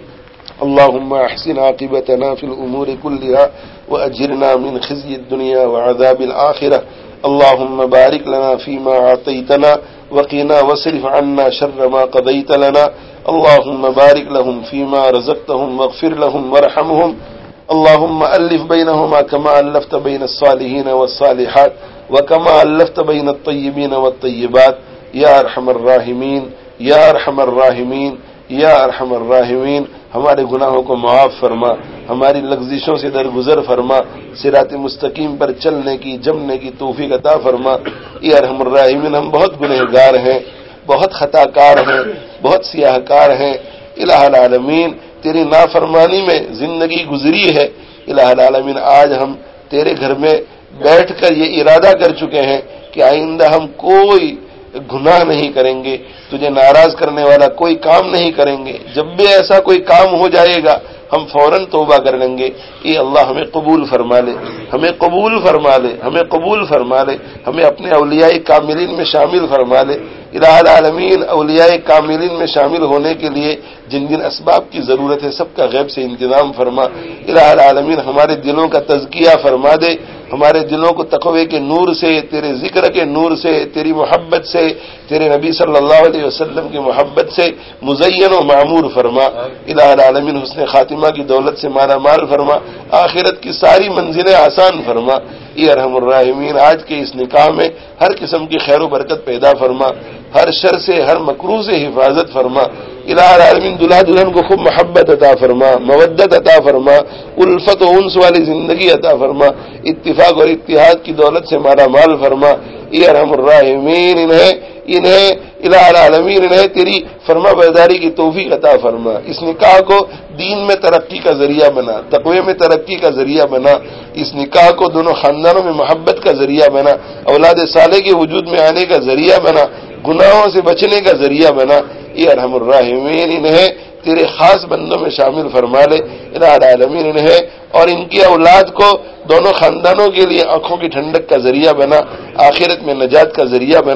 اللهم احسن عاقبتنا في الأمور كلها وأجرنا من خزي الدنيا وعذاب الآخرة. اللهم بارك لنا فيما أعطيتنا وقنا واصرف عنا شر ما قضيت لنا. اللهم بارك لهم فيما رزقتهم واغفر لهم وارحمهم. اللهم ألف بينهما كما ألفت بين الصالحين والصالحات وكما ألفت بين الطيبين والطيبات. يا أرحم الراحمين، يا أرحم الراحمين، یا ارحم الراحمین. ہمارے گناہوں کو معاف فرما، ہماری لغزشوں سے درگزر فرما، صراط مستقیم پر چلنے کی جمنے کی توفیق عطا فرما. یا ارحم الراحمین، ہم بہت گنہگار ہیں، بہت خطا کار ہیں، بہت سیاہ کار ہیں. الہ العالمین، تیری نافرمانی میں زندگی گزری ہے. الہ العالمین، آج ہم تیرے گھر میں بیٹھ کر یہ ارادہ کر چکے ہیں کہ آئندہ ہم کوئی گناہ نہیں کریں گے، تجھے ناراض کرنے والا کوئی کام نہیں کریں گے. جب بھی ایسا کوئی کام ہو جائے گا ہم فوراً توبہ کر لیں گے. اے اللہ، ہمیں قبول فرما لے، ہمیں قبول فرما لے، ہمیں قبول فرما لے، ہمیں اپنے اولیاء کاملین میں شامل فرما لے. الہ العالمین، اولیاء کاملین میں شامل ہونے کے لیے جن جن اسباب کی ضرورت ہے سب کا غیب سے انتظام فرما. الہ العالمین، ہمارے دلوں کا تزکیہ فرما دے، ہمارے دلوں کو تقوی کے نور سے، تیرے ذکر کے نور سے، تیری محبت سے، تیرے نبی صلی اللہ علیہ وسلم کی محبت سے مزین و معمور فرما. الہ العالمین، حسن خاتمہ کی دولت سے مالا مال فرما، آخرت کی ساری منزلیں آسان فرما. اے ارحم الراحمین، آج کے اس نکاح میں ہر قسم کی خیر و برکت پیدا فرما، ہر شر سے، ہر مکروہ سے حفاظت فرما. الہ العالمین، دلہا دلہن کو خوب محبت عطا فرما، مودت عطا فرما، الفت و انس والی زندگی عطا فرما، اتفاق اور اتحاد کی دولت سے مالا مال فرما. اے ارحم الراحمین، انہیں الہ العالمین انہیں تیری فرما برداری کی توفیق عطا فرما. اس نکاح کو دین میں ترقی کا ذریعہ بنا، تقوی میں ترقی کا ذریعہ بنا. اس نکاح کو دونوں خاندانوں میں محبت کا ذریعہ بنا، اولاد صالح کے وجود میں آنے کا ذریعہ بنا، گناہوں سے بچنے کا ذریعہ بنا. اے ارحم الراحمین، انہیں تیرے خاص بندوں میں شامل فرما لے. الہ العالمین، انہیں اور ان کی اولاد کو دونوں خاندانوں کے لیے آنکھوں کی ٹھنڈک کا ذریعہ بنا، آخرت میں نجات کا ذریعہ بنا.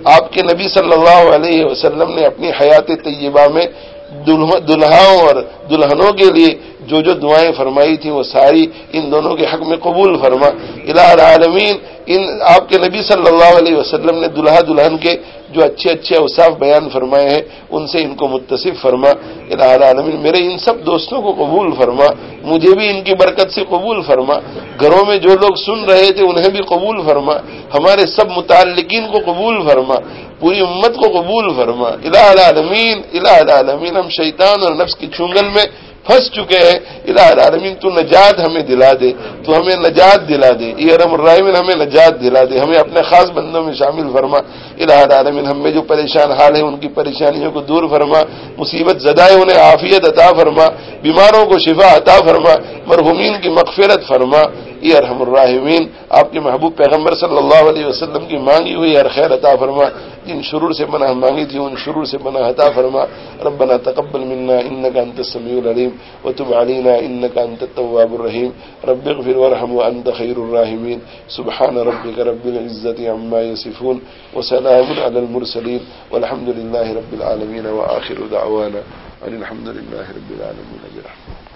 آپ کے نبی صلی اللہ علیہ وسلم نے اپنی حیات طیبہ میں دلہاؤں اور دلہنوں کے لیے جو جو دعائیں فرمائی تھیں وہ ساری ان دونوں کے حق میں قبول فرما۔ الہ العالمین آپ کے نبی صلی اللہ علیہ وسلم نے دلہا دلہن کے جو اچھے اچھے اوصاف بیان فرمائے ہیں ان سے ان کو متصف فرما۔ الہ العالمین میرے ان سب دوستوں کو قبول فرما، مجھے بھی ان کی برکت سے قبول فرما، گھروں میں جو لوگ سن رہے تھے انہیں بھی قبول فرما، ہمارے سب متعلقین کو قبول فرما، پوری امت کو قبول فرما۔ الہ العالمین الہ العالمین ہم شیطان اور نفس کی چنگل میں پھنس چکے ہیں، الہ العالمین تو نجات ہمیں دلا دے، تو ہمیں نجات دلا دے، یہ ارحم الراحمین ہمیں نجات دلا دے، ہمیں اپنے خاص بندوں میں شامل فرما۔ الہ العالمین ہم میں جو پریشان حال ہیں ان کی پریشانیوں کو دور فرما، مصیبت زدائے انہیں عافیت عطا فرما، بیماروں کو شفا عطا فرما، مرحومین کی مغفرت فرما۔ یہ ارحم الراحمین آپ کے محبوب پیغمبر صلی اللہ علیہ وسلم کی مانگی ہوئی ہر خیر عطا فرما، جن شرور سے پناہ مانگی تھی ان شرور سے پناہ عطا فرما۔ ربنا تقبل منا انك انت السميع العليم وتب علينا انك انت التواب الرحيم رب اغفر وارحم وانت خير الراحمين سبحان ربك رب العزة عما يصفون وسلام على المرسلين والحمد لله رب العالمين واخر دعوانا ان الحمد لله رب العالمين برحمته